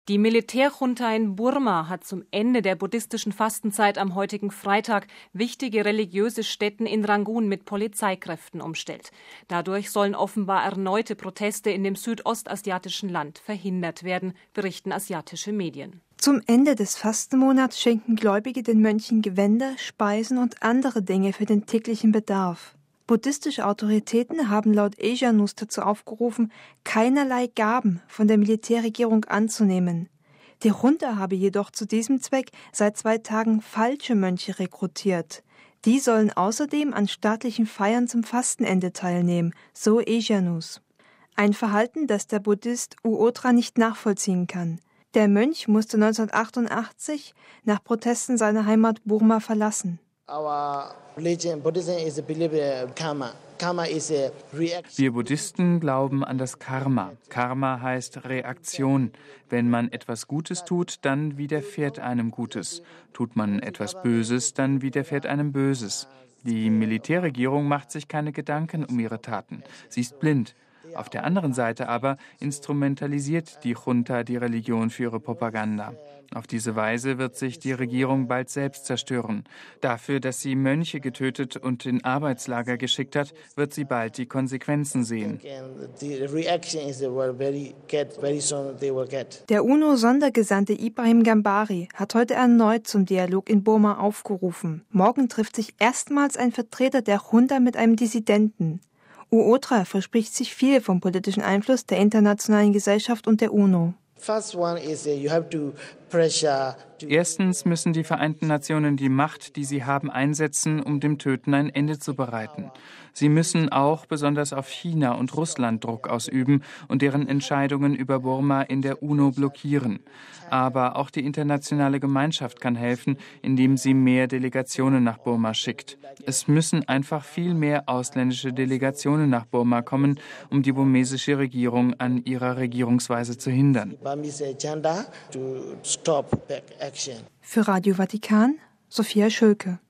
Die Militärjunta in Burma hat zum Ende der buddhistischen Fastenzeit am heutigen Freitag wichtige religiöse Stätten in Rangoon mit Polizeikräften umstellt. Dadurch sollen offenbar erneute Proteste in dem südostasiatischen Land verhindert werden, berichten asiatische Medien. Zum Ende des Fastenmonats schenken Gläubige den Mönchen Gewänder, Speisen und andere Dinge für den täglichen Bedarf. Buddhistische Autoritäten haben laut Asia News dazu aufgerufen, keinerlei Gaben von der Militärregierung anzunehmen. Die Junta habe jedoch zu diesem Zweck seit 2 Tagen falsche Mönche rekrutiert. Die sollen außerdem an staatlichen Feiern zum Fastenende teilnehmen, so Asia News. Ein Verhalten, das der Buddhist U Otra nicht nachvollziehen kann. Der Mönch musste 1988 nach Protesten seine Heimat Burma verlassen. Wir Buddhisten glauben an das Karma. Karma heißt Reaktion. Wenn man etwas Gutes tut, dann widerfährt einem Gutes. Tut man etwas Böses, dann widerfährt einem Böses. Die Militärregierung macht sich keine Gedanken um ihre Taten. Sie ist blind. Auf der anderen Seite aber instrumentalisiert die Junta die Religion für ihre Propaganda. Auf diese Weise wird sich die Regierung bald selbst zerstören. Dafür, dass sie Mönche getötet und in Arbeitslager geschickt hat, wird sie bald die Konsequenzen sehen. Der UNO-Sondergesandte Ibrahim Gambari hat heute erneut zum Dialog in Burma aufgerufen. Morgen trifft sich erstmals ein Vertreter der Junta mit einem Dissidenten. U Otra verspricht sich viel vom politischen Einfluss der internationalen Gesellschaft und der UNO. Erstens müssen die Vereinten Nationen die Macht, die sie haben, einsetzen, um dem Töten ein Ende zu bereiten. Sie müssen auch besonders auf China und Russland Druck ausüben und deren Entscheidungen über Burma in der UNO blockieren. Aber auch die internationale Gemeinschaft kann helfen, indem sie mehr Delegationen nach Burma schickt. Es müssen einfach viel mehr ausländische Delegationen nach Burma kommen, um die burmesische Regierung an ihrer Regierungsweise zu hindern. Für Radio Vatikan, Sophia Schülke.